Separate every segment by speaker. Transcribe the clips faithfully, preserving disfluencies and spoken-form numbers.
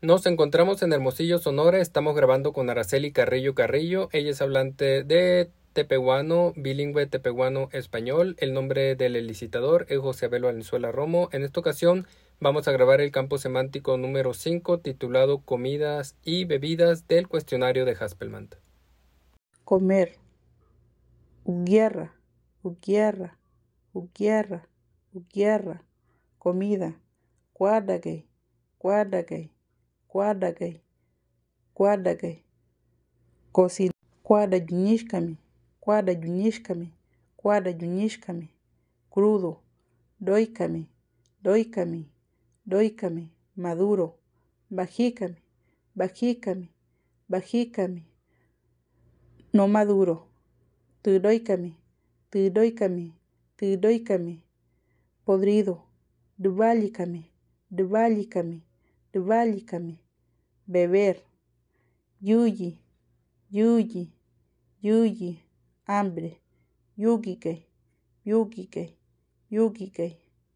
Speaker 1: Nos encontramos en Hermosillo, Sonora. Estamos grabando con Araceli Carrillo Carrillo. Ella es hablante de tepehuano, bilingüe tepehuano-español. El nombre del licitador es José Abel Valenzuela Romo. En esta ocasión vamos a grabar el campo semántico número cinco, titulado Comidas y bebidas del cuestionario de Haspelman.
Speaker 2: Comer. Guerra, guerra, guerra, guerra. Comida. Guardagay, guardagay, guardagay, guardagay. Cocina. Guarda juníscame, guarda juníscame, guarda juníscame. Crudo. Doícame, doícame, doícame. Maduro. Bajícame, bajícame, bajícame. No maduro. Tudoícame, tudoícame, tudoícame. Podrido. Duvalícame, duvalícame, duvalícame. Beber. Yuyi, yuyi, yuyi. Hambre. Yugikay, yugikay, yugikay.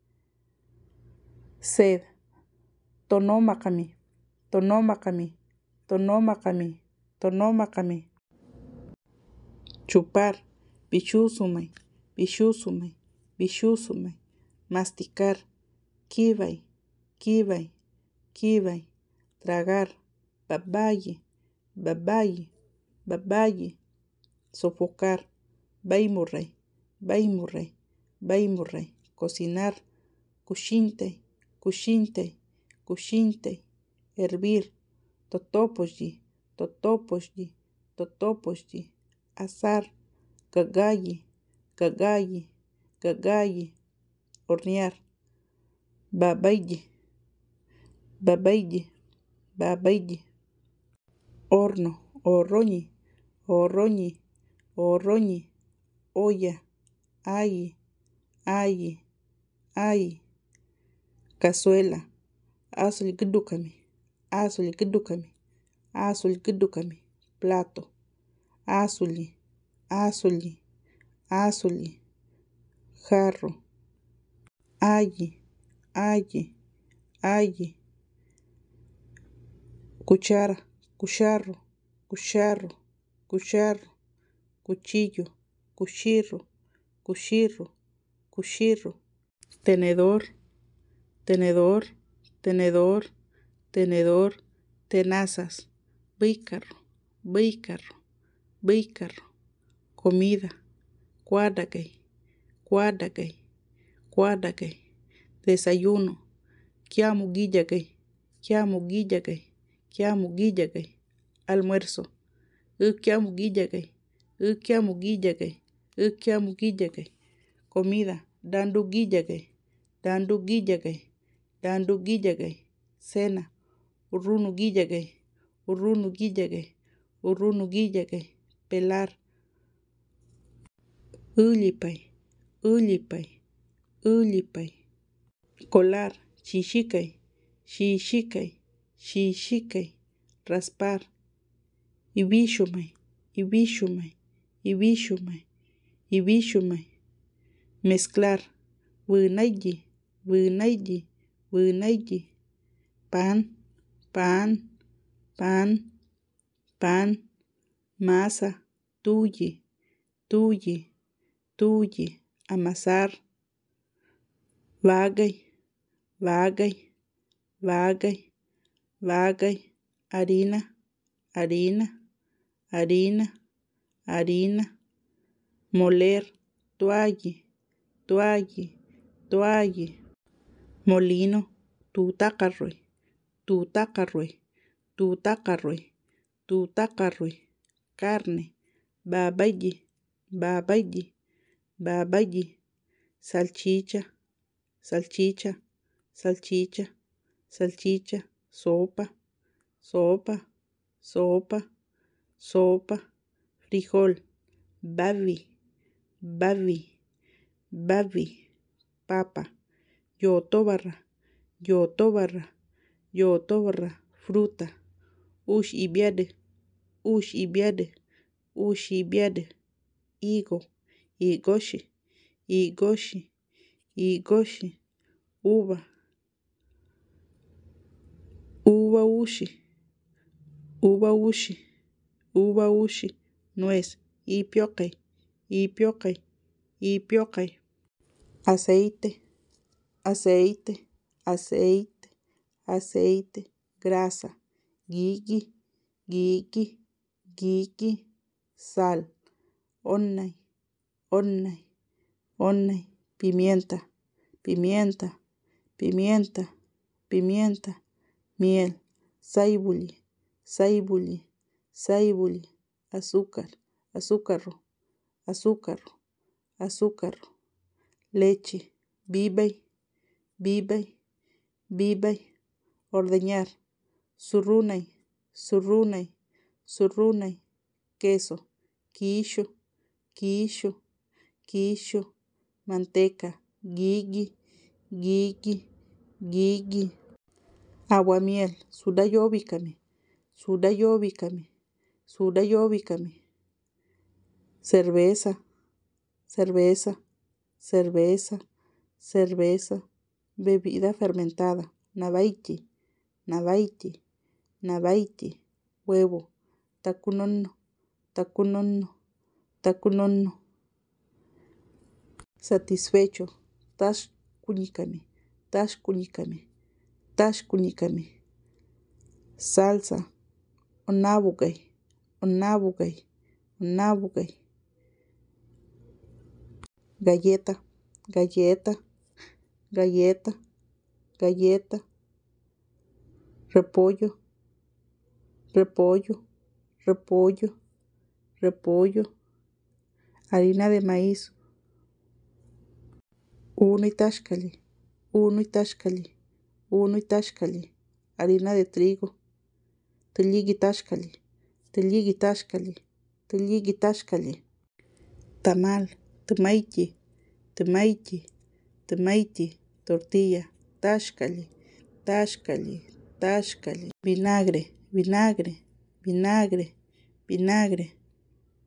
Speaker 2: Sed. Tonómacame, tonómacame, tonómacame, tonómacame. Chupar. Bichúsumay, bichúsumay, bichúsumay. Masticar. Kibay, kibay, kibay. Tragar. Babaye, babaye, babaye. Sofocar. Baymurray, baymurray, baymurray. Cocinar. Cushintay, cushintay, cushintay. Hervir. Totopoyi, totopoyi, totopoyi. Asar. Gagaye, gagaye, gagaye. Hornear. Babaye, babaye, babaye. Horno. Horroñi, horroñi, horroñi. Olla. Aye, aye, aye. Cazuela. Azul gudukame, azul gudukame, azul gudukame. Plato. Azuli, azuli, azuli. Jarro. Aye, aye, aye. Cuchara. Cucharro, cucharro, cucharro. Cuchillo. Cuchirro, cuchirro, cuchirro. Tenedor. Tenedor, tenedor, tenedor. Tenazas. Bícarro, bícarro, bícarro. Comida. Guardagay, guardagay, guardagay. Desayuno. Kiamu guillagay, kiamu guillagay, kiamu guillagay. Almuerzo. Ukiamu guillagay, ukiamu guillagay, ukiamu guillagay. Comida. Dandu guillagay, dandu guillagay, dandu guillagay. Cena. Urrunu guillagay, urrunu guillagay, urrunu guillagay. Pelar. Ullipay, ullipay, ullipay. Colar. Xixicay, xixicay, xixicay. Raspar. Ibixumay, ibixumay, ibixumay, ibixumay. Mezclar. Winayi, winayi, winayi. Pan, pan, pan, pan. Masa. Tuyi, tuyi, tuyi. Amasar. Vagay, vagay, vagay, vagay. Harina, harina, harina, harina. Moler. Tuayi, tuayi, tuayi. Molino. Tutacarruy, tutacarruy, tutacarruy, tutacarruy. Carne. Babayi, babayi, babayi. Salchicha, salchicha, salchicha, salchicha. Sopa, sopa, sopa, sopa. Frijol. Bavi, bavi, bavi. Papa. Yotobarra, yotobarra, yotobarra. Fruta. Ush ibiade, ush ibiade, ush ibiade. Higo, higoshi, higoshi, higoshi. Uva. uva ushi, uva ushi, uva ushi, nuez, ipioqui, ipioqui, ipioqui. Aceite, aceite, aceite, aceite, grasa, gigi, gigi, gigi, sal, onnay, onnay, onnay, pimienta, pimienta, pimienta, pimienta, miel, saibuli, saibuli, saibuli, azúcar, azúcar, azúcar, azúcar, leche, bibay, bibay, bibay, ordeñar, surrunay, surrunay, surrunay, queso, quillo, quillo, quillo, manteca, gigi, gigi, gigi, aguamiel, sudayobicame, sudayobicame, sudayobicame, cerveza, cerveza, cerveza, cerveza, bebida fermentada, navaiti, navaiti, navaiti, huevo, tacunono, tacunono, tacunono. Satisfecho, tashkunikame, tashkunikame, tashkunikame. Salsa, onabugay, onabugay, onabugay. Galleta, galleta, galleta, galleta. Repollo, repollo, repollo, repollo. Harina de maíz. Uno y tashkali, uno y tashkali, uno y tashkali. Harina de trigo. Tilligi tashkali, tilligi tashkali, tilligi tashkali. Tamal, tamaiti, tamaiti, tamaiti. Tortilla, tashkali, tashkali, tashkali. Vinagre, vinagre, vinagre, vinagre.